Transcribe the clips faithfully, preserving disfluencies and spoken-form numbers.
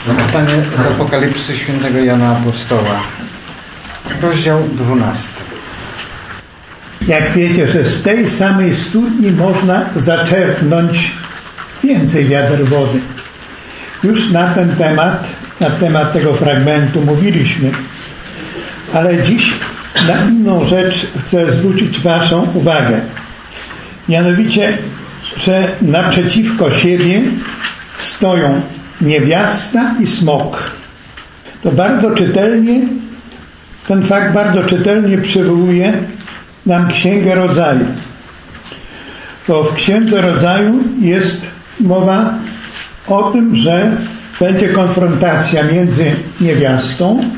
Czytanie z Apokalipsy świętego Jana Apostoła, rozdział dwunasty. Jak wiecie, że z tej samej studni można zaczerpnąć więcej wiader wody. Już na ten temat, na temat tego fragmentu mówiliśmy, ale dziś na inną rzecz chcę zwrócić Waszą uwagę. Mianowicie, że naprzeciwko siebie stoją niewiasta i smok. To bardzo czytelnie, ten fakt bardzo czytelnie przywołuje nam Księgę Rodzaju. Bo w Księdze Rodzaju jest mowa o tym, że będzie konfrontacja między niewiastą,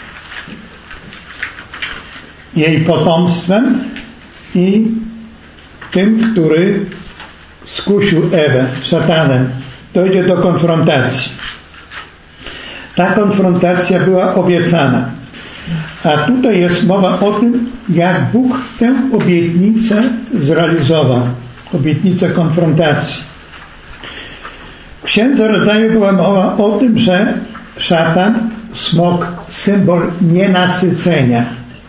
jej potomstwem i tym, który skusił Ewę, szatanem. Dojdzie do konfrontacji. Ta konfrontacja była obiecana. A tutaj jest mowa o tym, jak Bóg tę obietnicę zrealizował. Obietnicę konfrontacji. W Księdze Rodzaju była mowa o tym, że szatan, smok, symbol nienasycenia,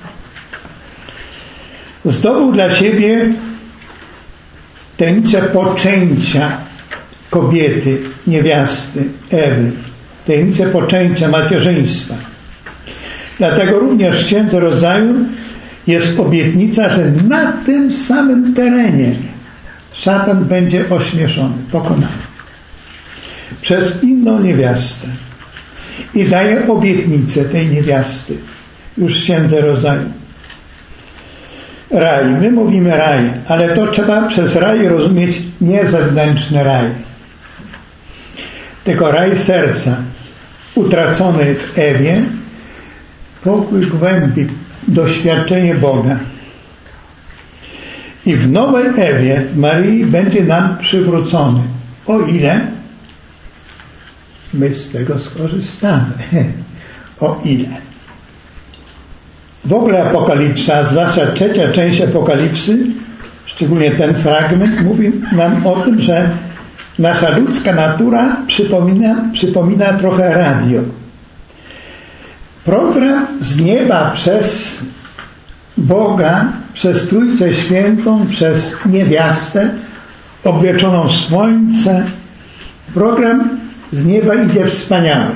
zdobył dla siebie tajemnicę poczęcia kobiety, niewiasty, Ewy, tajemnicę poczęcia macierzyństwa. Dlatego również w Księdze Rodzaju jest obietnica, że na tym samym terenie szatan będzie ośmieszony, pokonany przez inną niewiastę. I daje obietnicę tej niewiasty już w Księdze Rodzaju. Raj. My mówimy raj, ale to trzeba przez raj rozumieć nie zewnętrzny raj, tylko raj serca, utracony w Ewie, pokój głębi, doświadczenie Boga. I w nowej Ewie Maryi będzie nam przywrócony, o ile my z tego skorzystamy. O ile. W ogóle Apokalipsa, zwłaszcza trzecia część Apokalipsy, szczególnie ten fragment, mówi nam o tym, że nasza ludzka natura przypomina, przypomina trochę radio. Program z nieba przez Boga, przez Trójcę Świętą, przez niewiastę obwieczoną w słońce. Program z nieba idzie wspaniały.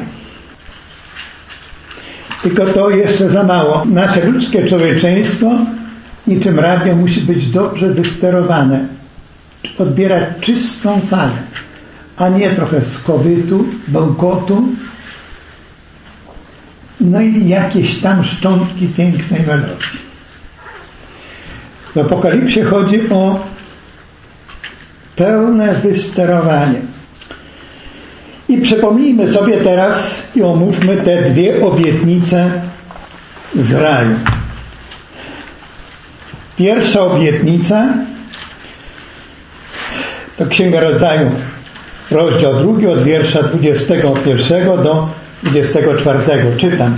Tylko to jeszcze za mało. Nasze ludzkie człowieczeństwo niczym radio musi być dobrze wysterowane. Odbierać czystą falę, a nie trochę skowytu, bełkotu, no i jakieś tam szczątki pięknej melodii. W Apokalipsie chodzi o pełne wysterowanie. I przypomnijmy sobie teraz i omówmy te dwie obietnice z raju. Pierwsza obietnica to Księga Rodzaju, rozdział drugi, od wiersza dwudziestego pierwszego do dwudziestego czwartego. Czytam.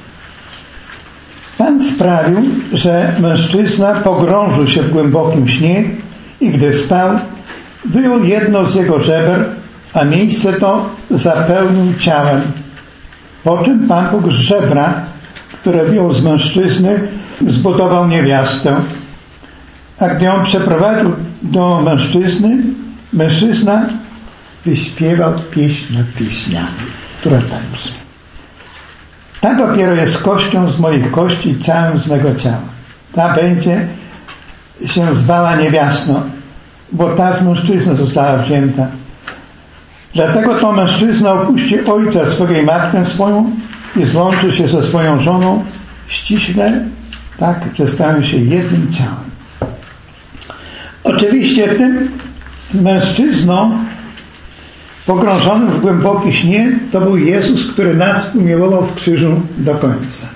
Pan sprawił, że mężczyzna pogrążył się w głębokim śnie i gdy spał, wyjął jedno z jego żeber, a miejsce to zapełnił ciałem. Po czym Pan Bóg z żebra, które wyjął z mężczyzny, zbudował niewiastę. A gdy ją przeprowadził do mężczyzny, mężczyzna wyśpiewał pieśń nad pieśniami, która tak brzmi. Ta dopiero jest kością z moich kości i ciałem z mego ciała. Ta będzie się zwała niewiastą, bo ta z mężczyzny została wzięta. Dlatego to mężczyzna opuści ojca swego i matkę swoją i złączy się ze swoją żoną ściśle, tak, że stają się jednym ciałem. Oczywiście tym mężczyzną pogrążonym w głęboki śnie to był Jezus, który nas umiłował w krzyżu do końca.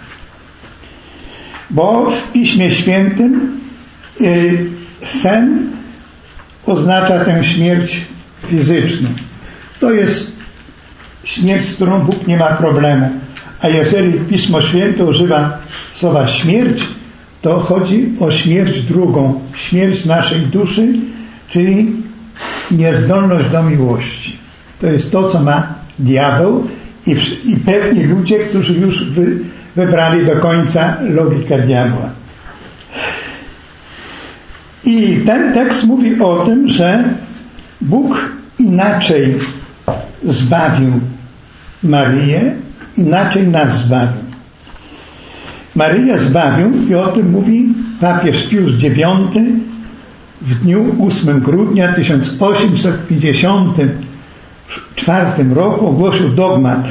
Bo w Piśmie Świętym yy, sen oznacza tę śmierć fizyczną. To jest śmierć, z którą Bóg nie ma problemu. A jeżeli Pismo Święte używa słowa śmierć, to chodzi o śmierć drugą, śmierć naszej duszy, czyli niezdolność do miłości. To jest to, co ma diabeł i, i pewni ludzie, którzy już wy, wybrali do końca logikę diabła. I ten tekst mówi o tym, że Bóg inaczej zbawił Maryję, inaczej nas zbawił. Maryję zbawił i o tym mówi papież Pius dziewiąty w dniu ósmego grudnia tysiąc osiemset pięćdziesiątego czwartego roku ogłosił dogmat,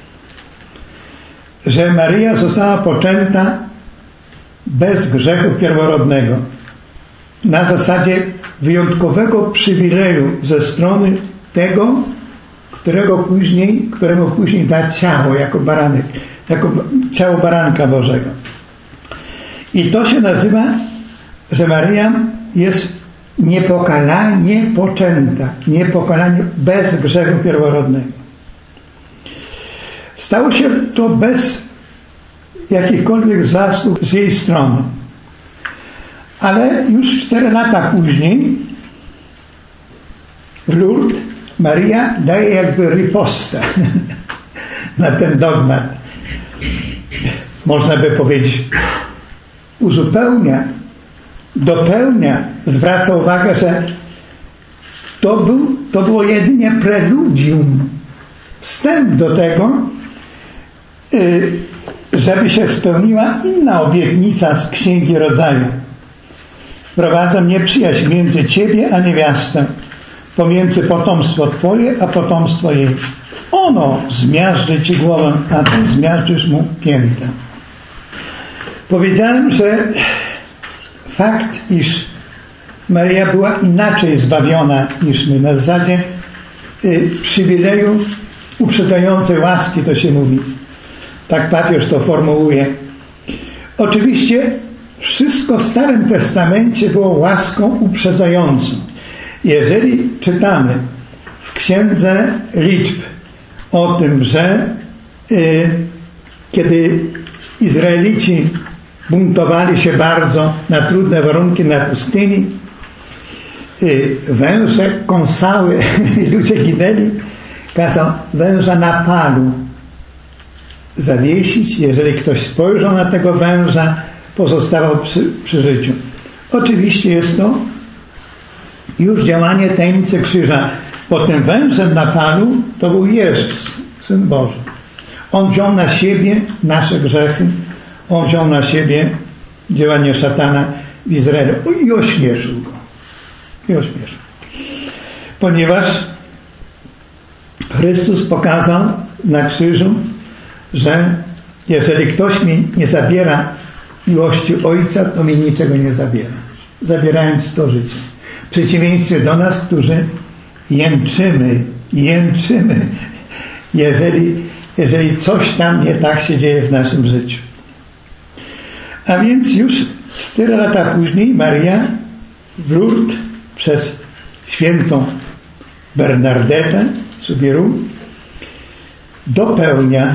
że Maryja została poczęta bez grzechu pierworodnego na zasadzie wyjątkowego przywileju ze strony tego, którego później, któremu później da ciało jako baranek, jako ciało baranka Bożego. I to się nazywa, że Maryja jest niepokalanie poczęta, niepokalanie bez grzechu pierworodnego. Stało się to bez jakichkolwiek zasług z jej strony. Ale już cztery lata później w Lourdes Maryja daje jakby ripostę na ten dogmat. Można by powiedzieć, uzupełnia, dopełnia, zwraca uwagę, że to, był, to było jedynie preludium, wstęp do tego, żeby się spełniła inna obietnica z Księgi Rodzaju. Wprowadzę nieprzyjaźń między Ciebie a niewiastę, pomiędzy potomstwo Twoje a potomstwo jej. Ono zmiażdży Ci głowę, a Ty zmiażdżysz mu piętę. Powiedziałem, że fakt, iż Maryja była inaczej zbawiona niż my, na zasadzie y, przywileju uprzedzającej łaski, to się mówi. Tak papież to formułuje. Oczywiście wszystko w Starym Testamencie było łaską uprzedzającą. Jeżeli czytamy w Księdze Liczb o tym, że y, kiedy Izraelici buntowali się bardzo na trudne warunki na pustyni, y, węże kąsały i ludzie ginęli, kazał węża na palu zawiesić. Jeżeli ktoś spojrzał na tego węża, pozostawał przy, przy życiu. Oczywiście jest to już działanie tajemnicy krzyża. Bo tym wężem na palu to był Jezus, Syn Boży. On wziął na siebie nasze grzechy, On wziął na siebie działanie szatana w Izraelu i ośmieszył go. I ośmieszył. Ponieważ Chrystus pokazał na krzyżu, że jeżeli ktoś mi nie zabiera miłości Ojca, to mi niczego nie zabiera. Zabierając to życie. W przeciwieństwie do nas, którzy jęczymy, jęczymy, jeżeli, jeżeli coś tam nie tak się dzieje w naszym życiu. A więc już cztery lata później Maryja w Lourdes przez świętą Bernardetę Soubirous dopełnia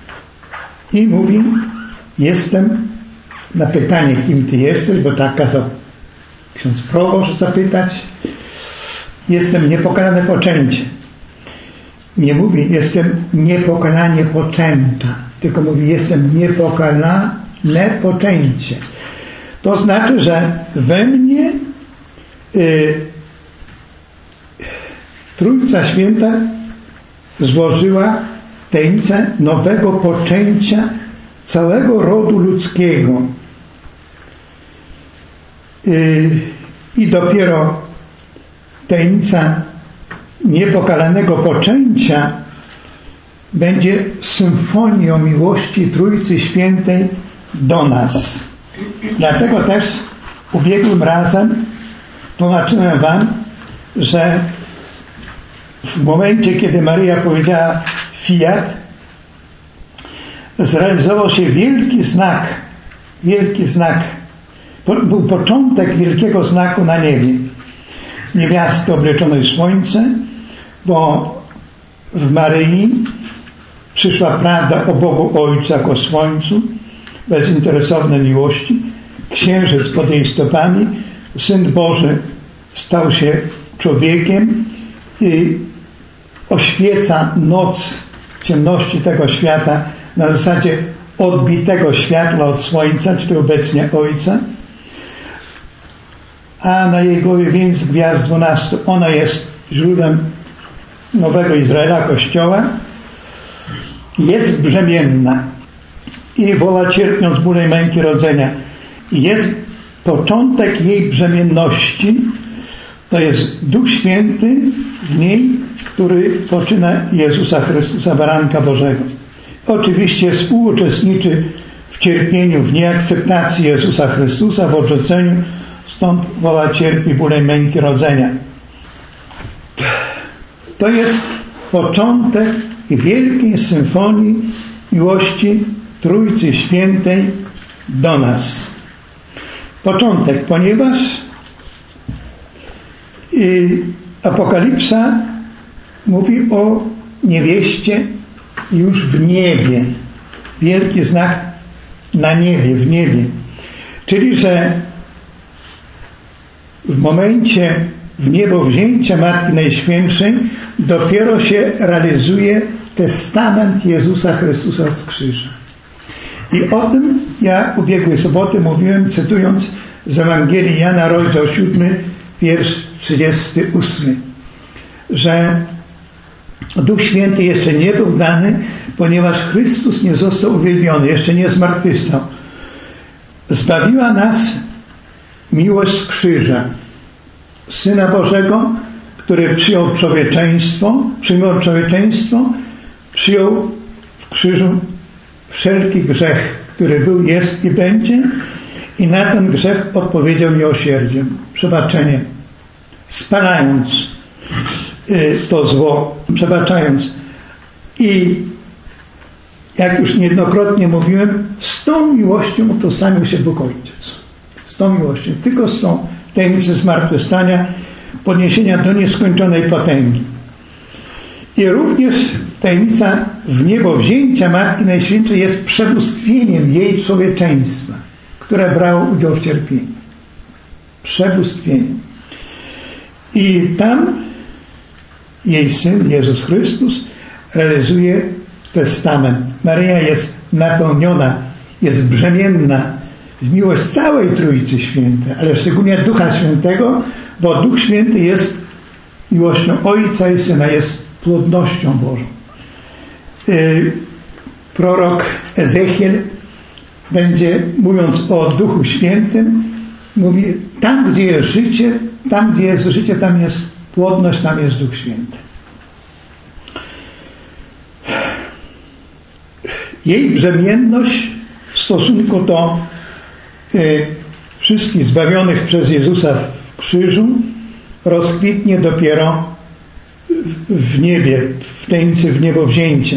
i mówi: jestem, na pytanie, kim ty jesteś, bo tak kazał ksiądz proboszcz zapytać, jestem niepokalane poczęcie. Nie mówi jestem niepokalanie poczęta, tylko mówi jestem niepokalane poczęcie. To znaczy, że we mnie y, Trójca Święta złożyła tajemnicę nowego poczęcia całego rodu ludzkiego. Y, I dopiero tajemnica niepokalanego poczęcia będzie symfonią miłości Trójcy Świętej do nas. Dlatego też ubiegłym razem tłumaczyłem wam, że w momencie, kiedy Maryja powiedziała fiat, zrealizował się wielki znak, wielki znak, był początek wielkiego znaku na niebie. Niewiasty obleczonej w słońce, bo w Maryi przyszła prawda o Bogu Ojcu jako słońcu, bezinteresownej miłości, księżyc pod jej stopami, Syn Boży stał się człowiekiem i oświeca noc ciemności tego świata, na zasadzie odbitego światła od słońca, czyli obecnie Ojca, a na jej głowie wieńc gwiazd dwunastu. Ona jest źródłem nowego Izraela, Kościoła, jest brzemienna i woła, cierpiąc ból i męki rodzenia. I jest początek jej brzemienności, to jest Duch Święty w niej, który poczyna Jezusa Chrystusa, Baranka Bożego. Oczywiście współuczestniczy w cierpieniu, w nieakceptacji Jezusa Chrystusa, w odrzuceniu, stąd woła, cierpi ból i męki rodzenia. To jest początek wielkiej symfonii miłości Trójcy Świętej do nas. Początek, ponieważ Apokalipsa mówi o niewieście już w niebie. Wielki znak na niebie, w niebie. Czyli, że w momencie w niebo wzięcia Matki Najświętszej dopiero się realizuje testament Jezusa Chrystusa z krzyża. I o tym ja ubiegłej soboty mówiłem, cytując z Ewangelii Jana, rozdział siódmy, wiersz trzydziesty ósmy, że Duch Święty jeszcze nie był dany, ponieważ Chrystus nie został uwielbiony, jeszcze nie zmartwychwstał. Zbawiła nas miłość z krzyża, Syna Bożego, który przyjął człowieczeństwo, przyjął człowieczeństwo, przyjął w krzyżu wszelki grzech, który był, jest i będzie, i na ten grzech odpowiedział miłosierdziem, przebaczeniem, spalając y, to zło, przebaczając. I jak już niejednokrotnie mówiłem, z tą miłością utożsamił się Bóg Ojciec. Z tą miłością, tylko z tą tajemnicą zmartwychwstania, podniesienia do nieskończonej potęgi. I również tajemnica w niebo wzięcia Matki Najświętszej jest przebóstwieniem jej człowieczeństwa, które brało udział w cierpieniu. Przebóstwieniem. I tam jej Syn, Jezus Chrystus, realizuje testament. Maryja jest napełniona, jest brzemienna w miłość całej Trójcy Świętej, ale szczególnie Ducha Świętego, bo Duch Święty jest miłością Ojca i Syna, jest płodnością Bożą. Yy, prorok Ezechiel będzie, mówiąc o Duchu Świętym, mówi, tam gdzie jest życie, tam gdzie jest życie, tam jest płodność, tam jest Duch Święty. Jej brzemienność w stosunku do y, wszystkich zbawionych przez Jezusa w krzyżu rozkwitnie dopiero w niebie, w tajemnicy w niebo wzięcia.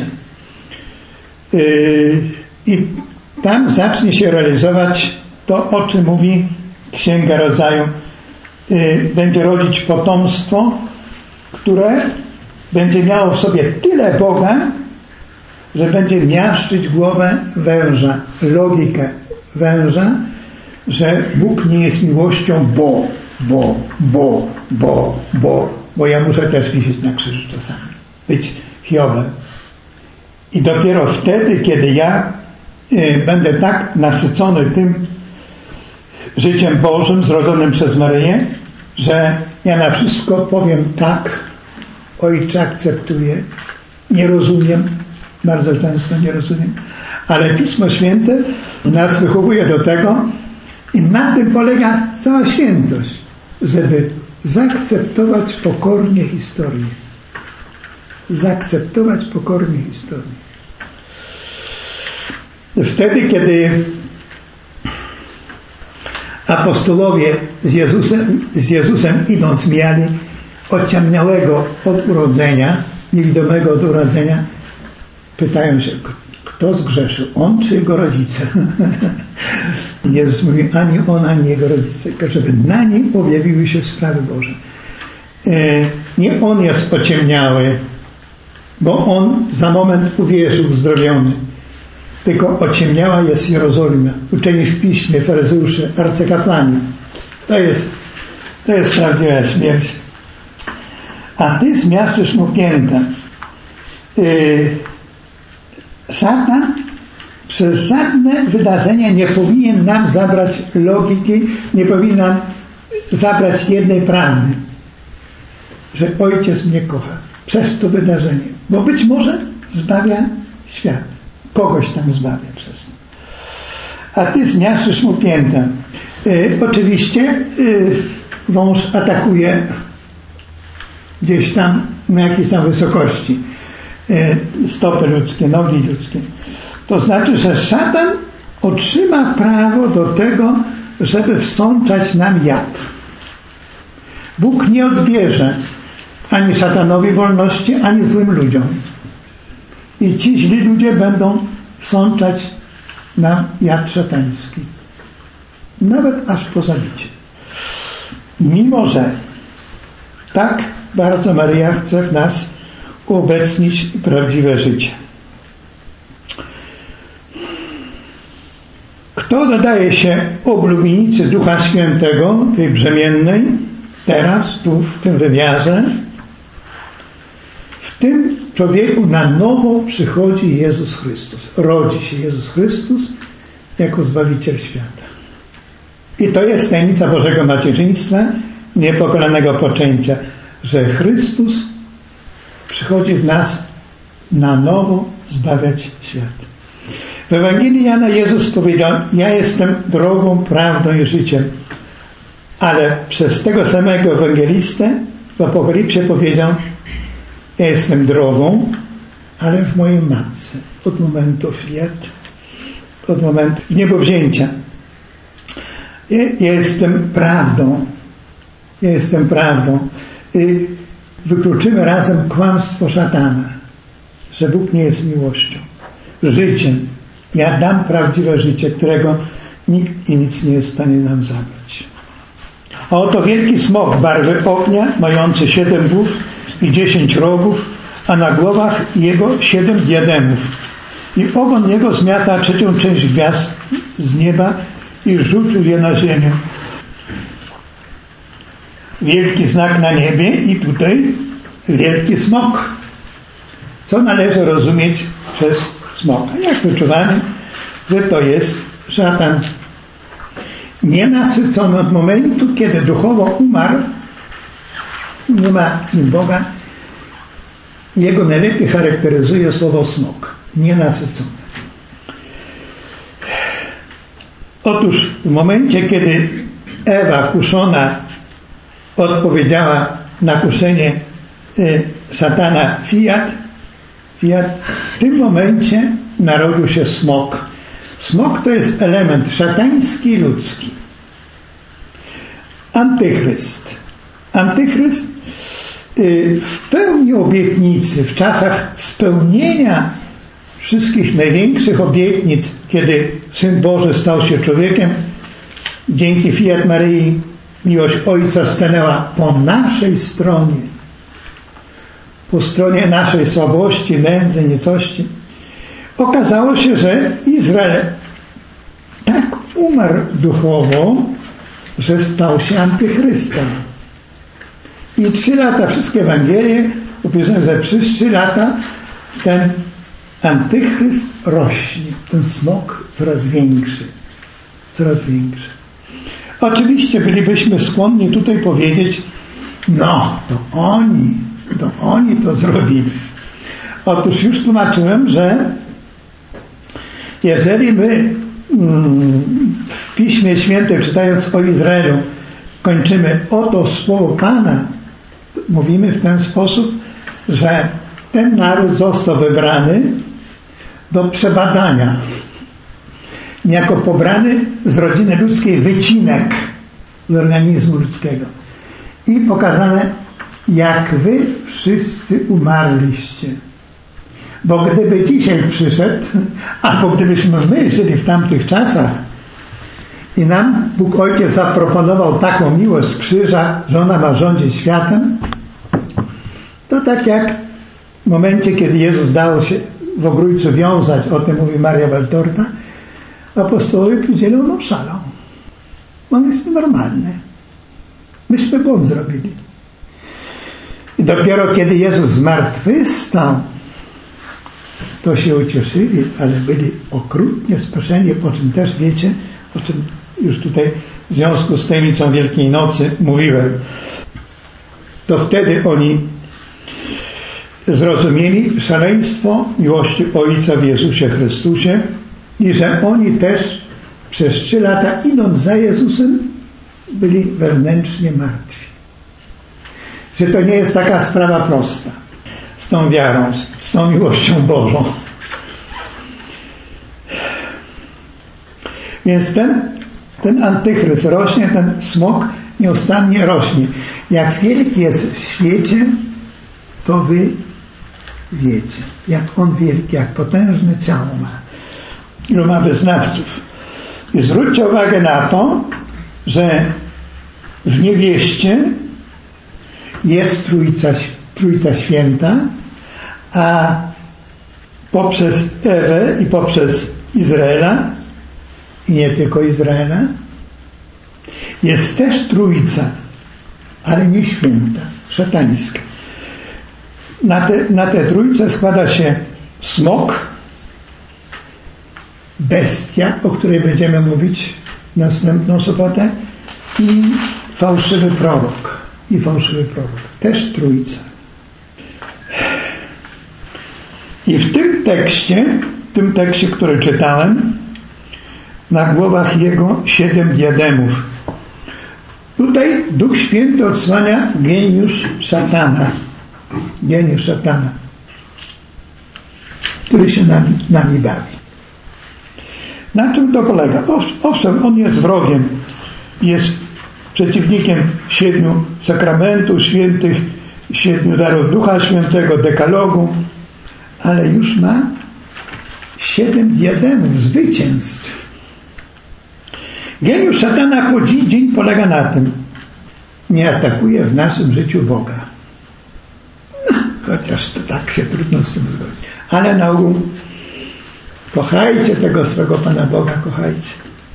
Y, I tam zacznie się realizować to, o czym mówi Księga Rodzaju. Y, będzie rodzić potomstwo, które będzie miało w sobie tyle Boga, że będzie miażdżyć głowę węża, logikę węża, że Bóg nie jest miłością, bo, bo, bo, bo, bo, bo ja muszę też wisieć na krzyżu czasami, być Hiobem. I dopiero wtedy, kiedy ja y, będę tak nasycony tym życiem Bożym, zrodzonym przez Maryję, że ja na wszystko powiem tak, Ojcze, akceptuję, nie rozumiem, bardzo często nie rozumiem, ale Pismo Święte nas wychowuje do tego i na tym polega cała świętość, żeby zaakceptować pokornie historię. Zaakceptować pokornie historię. Wtedy, kiedy apostołowie z Jezusem, z Jezusem idąc mieli ociemniałego od urodzenia, niewidomego od urodzenia, pytają się, kto zgrzeszył, on czy jego rodzice? Jezus mówi, ani on, ani jego rodzice, tylko żeby na nim objawiły się sprawy Boże. Nie on jest ociemniały, bo on za moment uwierzył uzdrowiony, tylko ociemniała jest Jerozolima, uczeni w Piśmie, faryzeusze, arcykapłani. To jest, to jest prawdziwa śmierć. A ty zmiażdżysz mu pięta. Yy, Szatan przez żadne wydarzenia nie powinien nam zabrać logiki, nie powinien nam zabrać jednej prawdy, że Ojciec mnie kocha przez to wydarzenie, bo być może zbawia świat, kogoś tam zbawia przez to. A ty zniszczysz mu piętę. Yy, oczywiście yy, wąż atakuje gdzieś tam na jakiejś tam wysokości yy, stopy ludzkie, nogi ludzkie. To znaczy, że szatan otrzyma prawo do tego, żeby wsączać nam jad. Bóg nie odbierze ani szatanowi wolności, ani złym ludziom. I ci źli ludzie będą wsączać nam jad szatański. Nawet aż po zabicie. Mimo że tak bardzo Maryja chce w nas uobecnić prawdziwe życie. Kto dodaje się oblubienicy Ducha Świętego, tej brzemiennej, teraz, tu, w tym wymiarze, w tym człowieku na nowo przychodzi Jezus Chrystus. Rodzi się Jezus Chrystus jako Zbawiciel świata. I to jest tajemnica Bożego Macierzyństwa, niepokalanego poczęcia, że Chrystus przychodzi w nas na nowo zbawiać świat. W Ewangelii Jana Jezus powiedział: ja jestem drogą, prawdą i życiem. Ale przez tego samego ewangelistę w Apokalipsie powiedział: ja jestem drogą, ale w mojej matce. Od momentu fiat, od momentu niebowzięcia. Ja, ja jestem prawdą. Ja jestem prawdą. I wykluczymy razem kłamstwo szatana, że Bóg nie jest miłością. Życiem. Ja dam prawdziwe życie, którego nikt i nic nie jest w stanie nam zabrać. A oto wielki smok barwy ognia, mający siedem głów i dziesięć rogów, a na głowach jego siedem diademów. I ogon jego zmiata trzecią część gwiazd z nieba i rzucił je na ziemię. Wielki znak na niebie i tutaj wielki smok. Co należy rozumieć przez smoka? Jak wyczuwamy, że to jest szatan. Nienasycony od momentu, kiedy duchowo umarł, nie ma w nim Boga. Jego najlepiej charakteryzuje słowo smok. Nienasycony. Otóż w momencie, kiedy Ewa kuszona odpowiedziała na kuszenie y, szatana fiat, fiat, w tym momencie narodził się smok. Smok to jest element szatański i ludzki. Antychryst. Antychryst y, w pełni obietnicy, w czasach spełnienia wszystkich największych obietnic, kiedy Syn Boży stał się człowiekiem, dzięki fiat Maryi miłość Ojca stanęła po naszej stronie, po stronie naszej słabości, nędzy, niecości. Okazało się, że Izrael tak umarł duchowo, że stał się antychrystem. I trzy lata, wszystkie Ewangelie opisują, że przez trzy lata ten antychryst rośnie, ten smok coraz większy, coraz większy. Oczywiście bylibyśmy skłonni tutaj powiedzieć: no, to oni, to oni to zrobili. Otóż już tłumaczyłem, że jeżeli my w Piśmie Świętym, czytając o Izraelu, kończymy oto słowo Pana, mówimy w ten sposób, że ten naród został wybrany do przebadania, jako pobrany z rodziny ludzkiej wycinek z organizmu ludzkiego i pokazane, jak wy wszyscy umarliście. Bo gdyby dzisiaj przyszedł, albo gdybyśmy my żyli w tamtych czasach i nam Bóg Ojciec zaproponował taką miłość z krzyża, że ona ma rządzić światem, to tak jak w momencie, kiedy Jezus dał się w ogrójcu wiązać, o tym mówi Maria Waltorta, apostołowie powiedzieli: no szalał. On jest normalny. Myśmy błąd zrobili. I dopiero kiedy Jezus zmartwychwstał, to się ucieszyli, ale byli okrutnie spaczeni, o czym też wiecie, o czym już tutaj w związku z tajemnicą Wielkiej Nocy mówiłem. To wtedy oni zrozumieli szaleństwo miłości Ojca w Jezusie Chrystusie i że oni też przez trzy lata, idąc za Jezusem, byli wewnętrznie martwi. Że to nie jest taka sprawa prosta z tą wiarą, z tą miłością Bożą. Więc ten, ten antychryst rośnie, ten smok nieustannie rośnie. Jak wielki jest w świecie, to wy wiecie. Jak on wielki, jak potężne ciało ma. Ilu ma wyznawców. I zwróćcie uwagę na to, że w niewieście jest Trójca, Trójca Święta, a poprzez Ewę i poprzez Izraela, i nie tylko Izraela, jest też Trójca, ale nie święta, szatańska. Na te, na tę trójcę składa się smok, bestia, o której będziemy mówić następną sobotę, i fałszywy prorok. I fałszywy prorok. Też trójca. I w tym tekście, w tym tekście, który czytałem, na głowach jego siedem diademów. Tutaj Duch Święty odsłania geniusz szatana. Geniusz szatana, który się nami, nami bawi. Na czym to polega? Owszem, on jest wrogiem, jest przeciwnikiem siedmiu sakramentów świętych, siedmiu darów Ducha Świętego, dekalogu, ale już ma siedem diademów, zwycięstw. Geniusz szatana po dziś dzień polega na tym, nie atakuje w naszym życiu Boga. No, chociaż to tak się trudno z tym zgodzić. Ale na ogół kochajcie tego swego Pana Boga, kochajcie.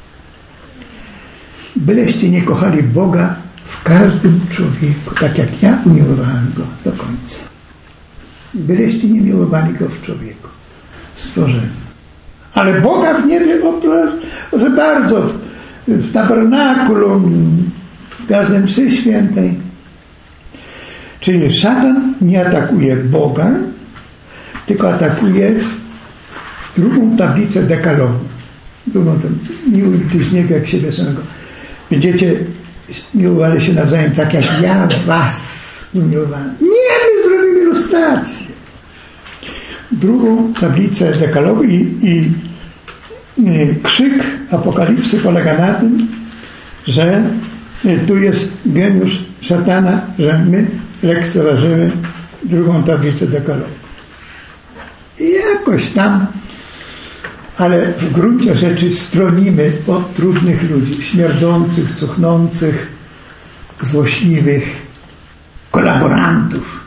Byleście nie kochali Boga w każdym człowieku, tak jak ja umiłowałem Go do końca. Byleście nie miłowali Go w człowieku, stworzeniu. Ale Boga w niebie, że bardzo w, w tabernakulum, w każdej mszy świętej. Czyli szatan nie atakuje Boga, tylko atakuje drugą tablicę dekalogu. Drugą tam, miłuj bliźniego jak siebie samego. Będziecie miłowali się nawzajem tak, jak ja was umiłowałem. Nie, my zrobimy ilustrację. Drugą tablicę dekalogu i, i, i krzyk Apokalipsy polega na tym, że tu jest geniusz szatana, że my lekceważymy drugą tablicę dekalogu. I jakoś tam, ale w gruncie rzeczy stronimy od trudnych ludzi, śmierdzących, cuchnących, złośliwych, kolaborantów.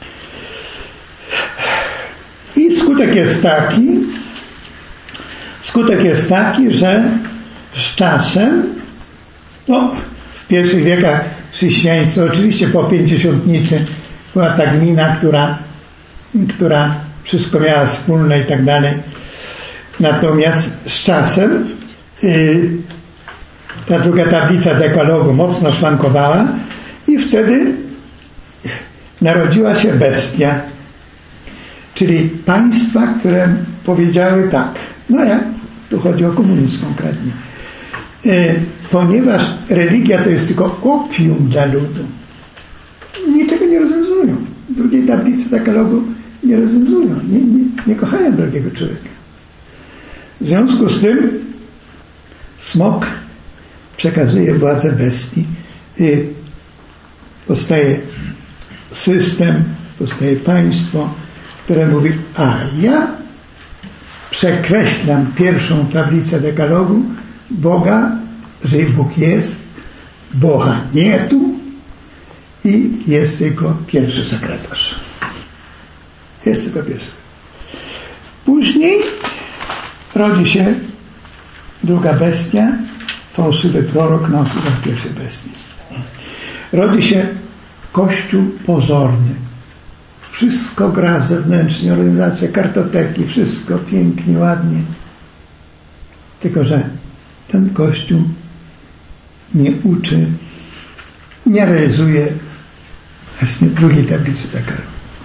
I skutek jest taki, skutek jest taki, że z czasem, no, w pierwszych wiekach chrześcijaństwa, oczywiście po pięćdziesiątnicy była ta gmina, która, która wszystko miała wspólne i tak dalej. Natomiast z czasem yy, ta druga tablica dekalogu mocno szwankowała i wtedy narodziła się bestia. Czyli państwa, które powiedziały tak, no ja, tu chodzi o komunizm konkretnie, yy, ponieważ religia to jest tylko opium dla ludu, niczego nie rozwiązują. Drugiej tablicy dekalogu nie rozwiązują, nie, nie, nie kochają drugiego człowieka. W związku z tym smok przekazuje władzę bestii. Yy, powstaje system, powstaje państwo, które mówi, a ja przekreślam pierwszą tablicę dekalogu Boga, że Bóg jest, Boga nie tu i jest tylko pierwszy sekretarz. Jest tylko pierwszy. Później rodzi się druga bestia, fałszywy prorok na osobach pierwszej bestii. Rodzi się Kościół pozorny. Wszystko gra zewnętrznie, organizacja, kartoteki, wszystko pięknie, ładnie. Tylko że ten Kościół nie uczy, nie realizuje właśnie drugiej tablicy Dakaru.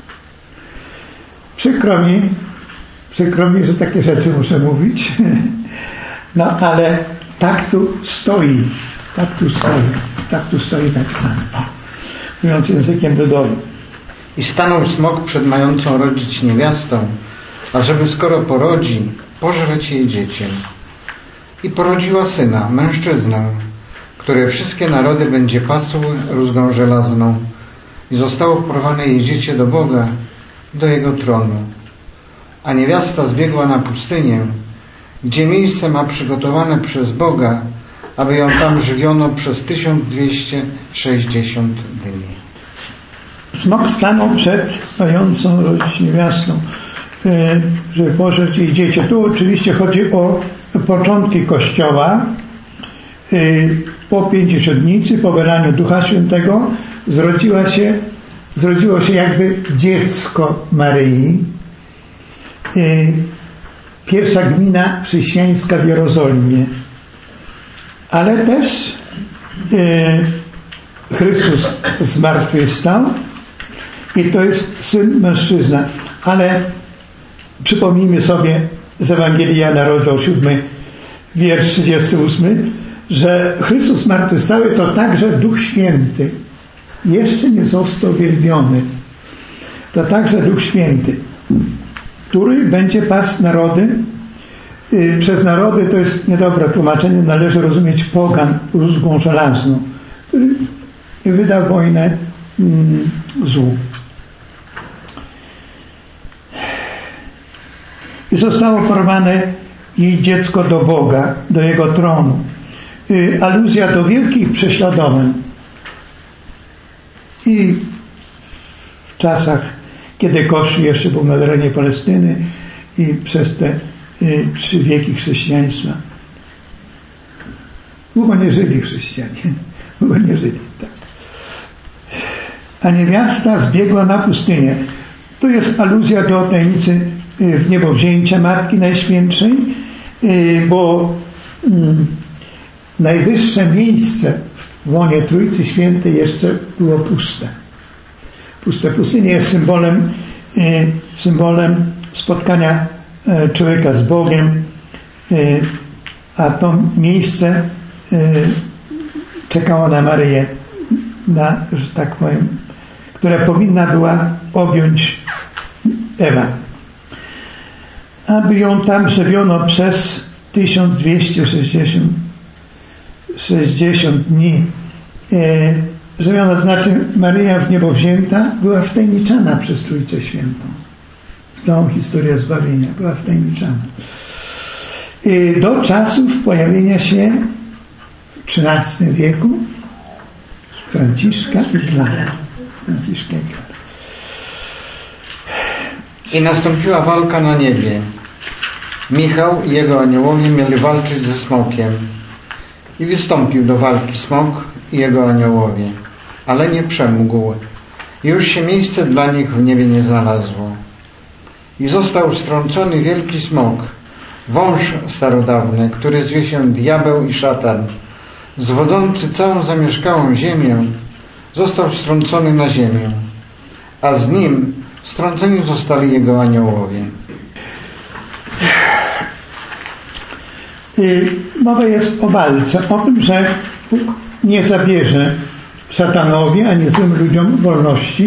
Przykro mi, przykro mi, że takie rzeczy muszę mówić, no ale tak tu stoi, tak tu stoi, tak tu stoi napisane, mówiąc językiem ludowym. I stanął smok przed mającą rodzić niewiastą, ażeby skoro porodzi, pożreć jej dziecię. I porodziła syna, mężczyznę, który wszystkie narody będzie pasł rózgą żelazną. I zostało wporwane jej dziecię do Boga, do Jego tronu. A niewiasta zbiegła na pustynię, gdzie miejsce ma przygotowane przez Boga, aby ją tam żywiono przez tysiąc dwieście sześćdziesiąt dni. Smok stanął przed mającą rodzić niewiastą, żeby pożreć jej dziecię. Tu oczywiście chodzi o początki Kościoła. Po Pięćdziesiątnicy, po wylaniu Ducha Świętego zrodziła się, zrodziło się jakby dziecko Maryi. Pierwsza gmina chrześcijańska w Jerozolimie. Ale też Chrystus zmartwychwstał i to jest syn mężczyzna. Ale przypomnijmy sobie z Ewangelii Jana, rozdział siódmy, wiersz trzydziesty ósmy, że Chrystus zmartwychwstały to także Duch Święty. Jeszcze nie został wielbiony. To także Duch Święty, który będzie pasł narody. Przez narody to jest niedobre tłumaczenie, należy rozumieć pogan rózgą żelazną, który wyda wojnę mm, złu. I zostało porwane jej dziecko do Boga, do Jego tronu. Aluzja do wielkich prześladowań. I w czasach, kiedy Kościół jeszcze był na terenie Palestyny i przez te y, trzy wieki chrześcijaństwa długo nie żyli chrześcijanie. Długo nie żyli, tak. A niewiasta zbiegła na pustynię. To jest aluzja do tajemnicy w niebowzięcia Matki Najświętszej, bo najwyższe miejsce w łonie Trójcy Świętej jeszcze było puste. Puste. Pustynia jest symbolem, symbolem spotkania człowieka z Bogiem, a to miejsce czekało na Maryję, na, że tak powiem, która powinna była objąć Ewa. Aby ją tam żywiono przez tysiąc dwieście sześćdziesiąt dni. E, żywiono, to znaczy Maryja w niebo wzięta była wtajemniczana przez Trójcę Świętą. W całą historię zbawienia była wtajemniczana. E, do czasów pojawienia się w trzynastym wieku Franciszka i Klara. Franciszka i Klara. I nastąpiła walka na niebie. Michał i jego aniołowie mieli walczyć ze smokiem. I wystąpił do walki smok i jego aniołowie, ale nie przemógł. I już się miejsce dla nich w niebie nie znalazło. I został strącony wielki smok, wąż starodawny, który zwie się diabeł i szatan, zwodzący całą zamieszkałą ziemię, został strącony na ziemię, a z nim strąceni zostali jego aniołowie. Mowa jest o walce, o tym, że Bóg nie zabierze szatanowi ani złym ludziom wolności,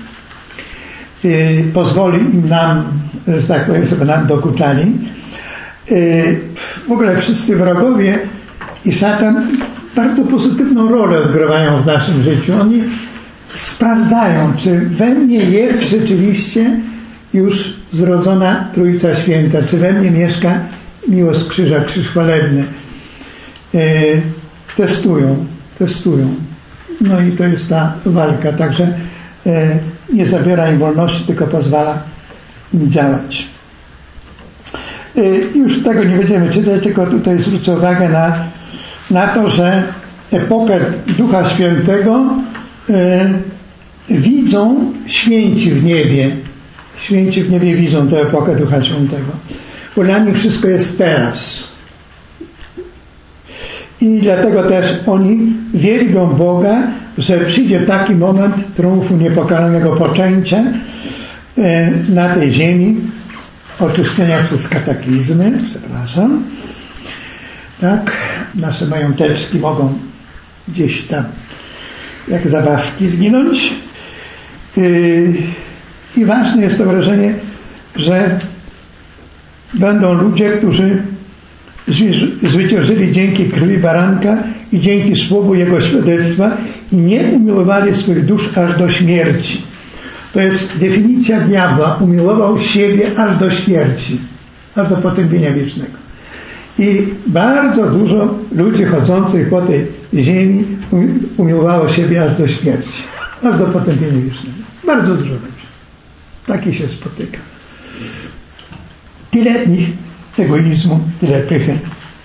pozwoli im nam, że tak powiem, żeby nam dokuczali. W ogóle wszyscy wrogowie i szatan bardzo pozytywną rolę odgrywają w naszym życiu. Oni sprawdzają, czy we mnie jest rzeczywiście już zrodzona Trójca Święta, czy we mnie mieszka miłość krzyża, krzyż chwalebny. E, testują, testują. No i to jest ta walka. Także e, nie zabiera im wolności, tylko pozwala im działać. E, już tego nie będziemy czytać, tylko tutaj zwrócę uwagę na, na to, że epokę Ducha Świętego e, widzą święci w niebie. Święci w niebie widzą tę epokę Ducha Świętego. Bo dla nich wszystko jest teraz. I dlatego też oni wielbią Boga, że przyjdzie taki moment triumfu niepokalanego poczęcia na tej ziemi, oczyszczenia przez kataklizmy, przepraszam. Tak, nasze mająteczki mogą gdzieś tam jak zabawki zginąć. I ważne jest to wrażenie, że będą ludzie, którzy zwyciężyli dzięki krwi baranka i dzięki słowu jego świadectwa i nie umiłowali swych dusz aż do śmierci. To jest definicja diabła. Umiłował siebie aż do śmierci, aż do potępienia wiecznego. I bardzo dużo ludzi chodzących po tej ziemi umiłowało siebie aż do śmierci, aż do potępienia wiecznego. Bardzo dużo ludzi. Taki się spotyka. Tyle egoizmu, tyle pychy.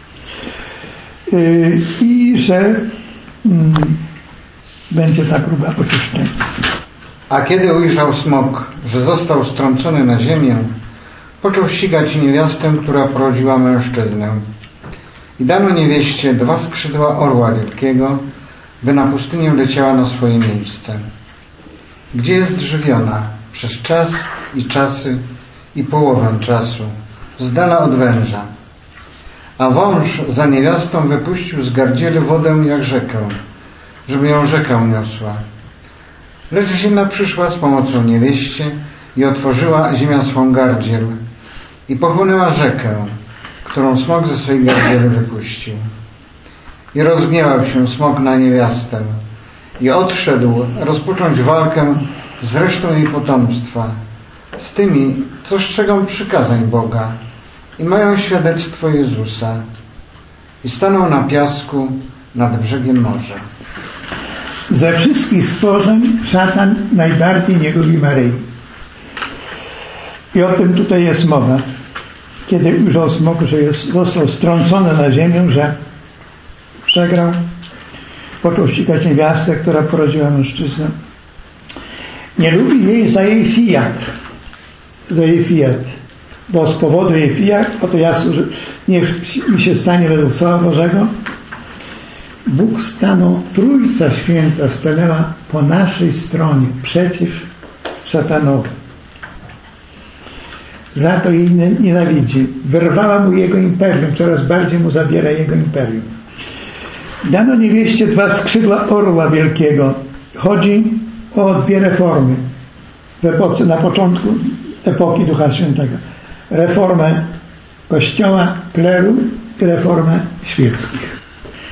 Yy, I że mm, będzie ta próba oczyszczenia. A kiedy ujrzał smok, że został strącony na ziemię, począł ścigać niewiastę, która porodziła mężczyznę. I dano niewieście dwa skrzydła orła wielkiego, by na pustynię leciała na swoje miejsce, gdzie jest żywiona przez czas i czasy i połowę czasu, z dala od węża. A wąż za niewiastą wypuścił z gardzieli wodę jak rzekę, żeby ją rzeka uniosła. Lecz ziemia przyszła z pomocą niewieście i otworzyła ziemia swą gardziel i pochłonęła rzekę, którą smok ze swej gardzieli wypuścił. I rozgniewał się smok na niewiastę i odszedł rozpocząć walkę z resztą jej potomstwa, z tymi, co strzegą przykazań Boga i mają świadectwo Jezusa. I stanął na piasku nad brzegiem morza. Ze wszystkich stworzeń szatan najbardziej nie lubi Maryi. I o tym tutaj jest mowa. Kiedy ujrzał smok, że jest, został strącony na ziemię, że przegrał, począł ścigać niewiastę, która porodziła mężczyznę. Nie lubi jej za jej fiat. Za jej fiat. Bo z powodu jej fiat, oto ja służę, niech mi się stanie według Słowa Bożego, Bóg stanął, Trójca Święta stanęła po naszej stronie, przeciw szatanowi. Za to jej nienawidzi. Wyrwała mu jego imperium, coraz bardziej mu zabiera jego imperium. Dano niewieście dwa skrzydła orła wielkiego. Chodzi o dwie reformy w epoce, na początku epoki Ducha Świętego. Reformę Kościoła, kleru i reformę świeckich.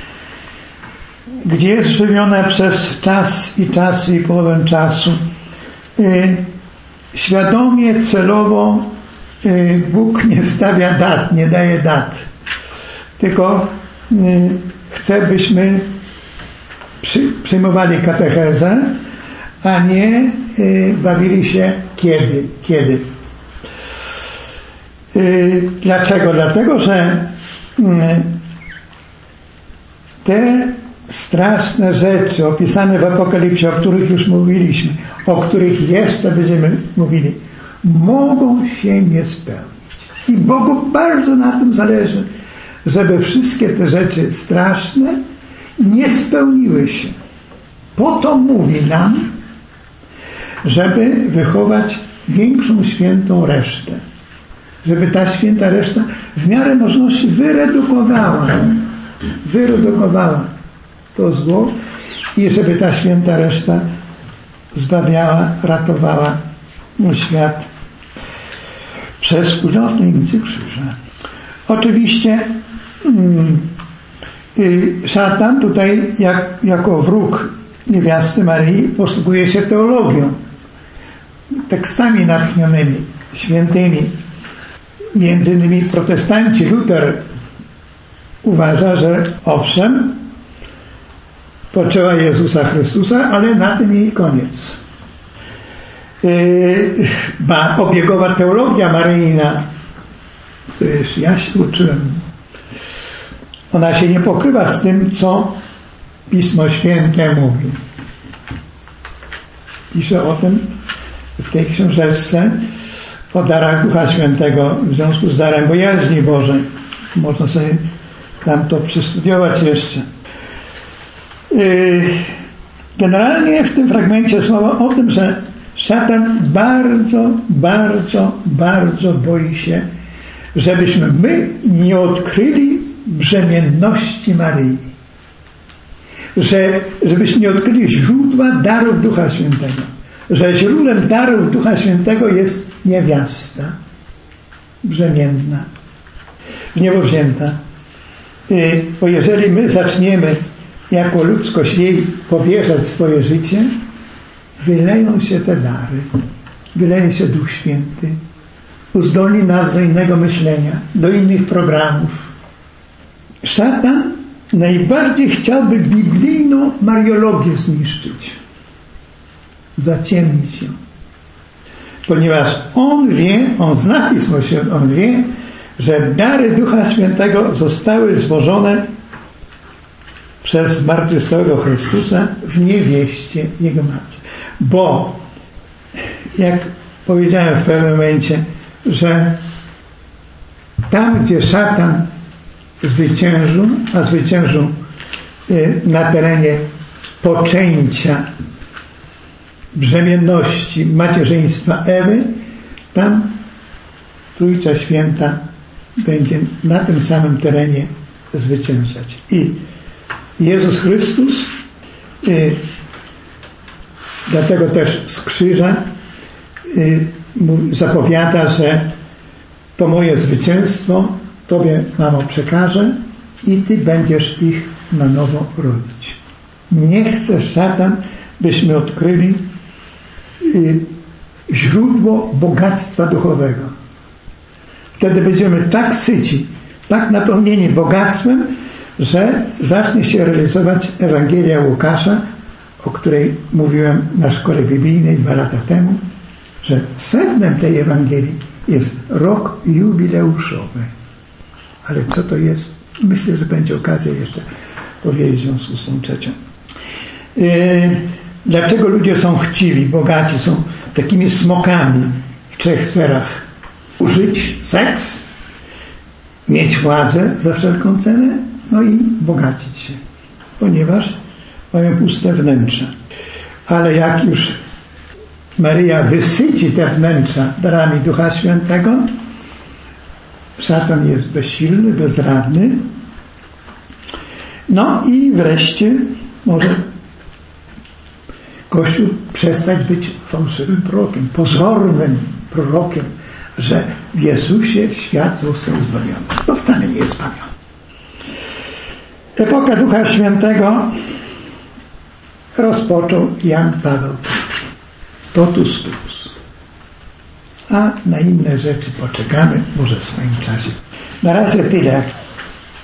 Gdzie jest żywiona przez czas i czasy i połowę czasu. Yy, świadomie, celowo yy, Bóg nie stawia dat, nie daje dat. Tylko yy, chce, byśmy przy, przyjmowali katechezę, a nie yy, bawili się kiedy. kiedy. Yy, dlaczego? Dlatego, że yy, te straszne rzeczy opisane w Apokalipsie, o których już mówiliśmy, o których jeszcze będziemy mówili, mogą się nie spełnić. I Bogu bardzo na tym zależy, żeby wszystkie te rzeczy straszne nie spełniły się. Po to mówi nam, żeby wychować większą świętą resztę. Żeby ta święta reszta w miarę możliwości wyredukowała, wyredukowała to zło i żeby ta święta reszta zbawiała, ratowała świat przez udział w tajemnicy krzyża. Oczywiście szatan tutaj jak, jako wróg niewiasty Maryi posługuje się teologią, tekstami natchnionymi, świętymi. Między innymi protestanci, Luter uważa, że owszem, poczęła Jezusa Chrystusa, ale na tym jej koniec. Yy, ma obiegowa teologia maryjna, której ja się uczyłem. Ona się nie pokrywa z tym, co Pismo Święte mówi. pisze o tym w tej książeczce o darach Ducha Świętego w związku z darem bojaźni Bożej. Można sobie tam to przestudiować jeszcze. Generalnie w tym fragmencie słowa o tym, że szatan bardzo, bardzo, bardzo boi się, żebyśmy my nie odkryli brzemienności Maryi. Że, żebyśmy nie odkryli źródła darów Ducha Świętego. Że źródłem darów Ducha Świętego jest niewiasta brzemienna, niebowzięta. Bo jeżeli my zaczniemy jako ludzkość jej powierzać swoje życie, wyleją się te dary, wyleje się Duch Święty, uzdolni nas do innego myślenia, do innych programów. Szatan najbardziej chciałby biblijną mariologię zniszczyć, zaciemnić ją, ponieważ on wie, on zna Pismo Święte, on wie, że dary Ducha Świętego zostały złożone przez zmartwychwstałego Chrystusa w niewieście Jego matce. Bo, jak powiedziałem w pewnym momencie, że tam, gdzie szatan zwyciężył, a zwyciężył na terenie poczęcia, brzemienności, macierzyństwa Ewy, tam Trójca Święta będzie na tym samym terenie zwyciężać. I Jezus Chrystus y, dlatego też z krzyża y, zapowiada, że to moje zwycięstwo Tobie, mamo, przekażę i Ty będziesz ich na nowo rodzić. Nie chce szatan, byśmy odkryli y, źródło bogactwa duchowego. Wtedy będziemy tak syci, tak napełnieni bogactwem, że zacznie się realizować Ewangelia Łukasza, o której mówiłem na szkole biblijnej dwa lata temu, że sednem tej Ewangelii jest rok jubileuszowy. Ale co to jest? Myślę, że będzie okazja jeszcze powiedzieć w związku z tą trzecią. Yy, dlaczego ludzie są chciwi, bogaci, są takimi smokami w trzech sferach? Użyć seks, mieć władzę za wszelką cenę, no i bogacić się, ponieważ mają puste wnętrza. Ale jak już Maryja wysyci te wnętrza darami Ducha Świętego, szatan jest bezsilny, bezradny. No i wreszcie może Kościół przestać być fałszywym prorokiem, pozornym prorokiem, że w Jezusie świat został zbawiony. To wcale nie jest zbawiony. Epoka Ducha Świętego rozpoczął Jan Paweł drugi. Totus tuus. A na inne rzeczy poczekamy, może w swoim czasie. Na razie tyle.